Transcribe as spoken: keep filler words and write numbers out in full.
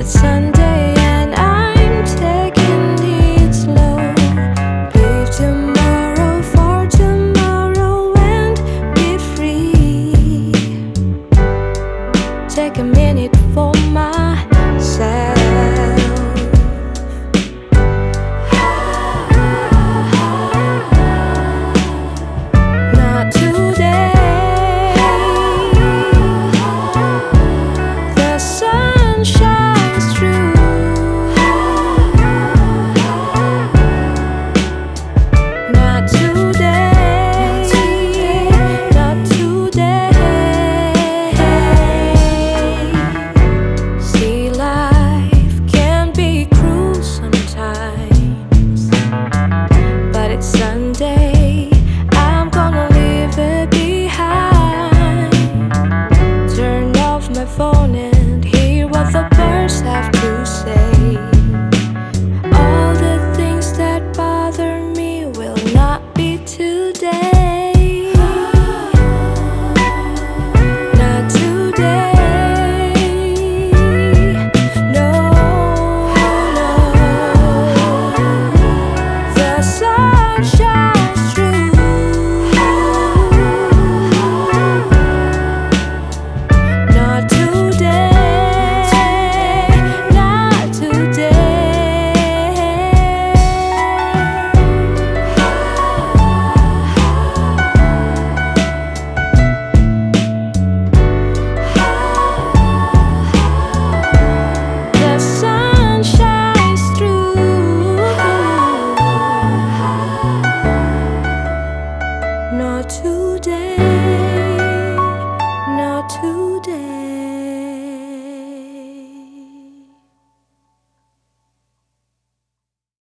It's Sunday and I'm taking it slow. Leave tomorrow for tomorrow and be free. Take a minute for myself. Not today. The sun shines through. Not today. Not today. See, life can be cruel sometimes, but it's Sunday, I'm gonna leave it behind. Turn off my phone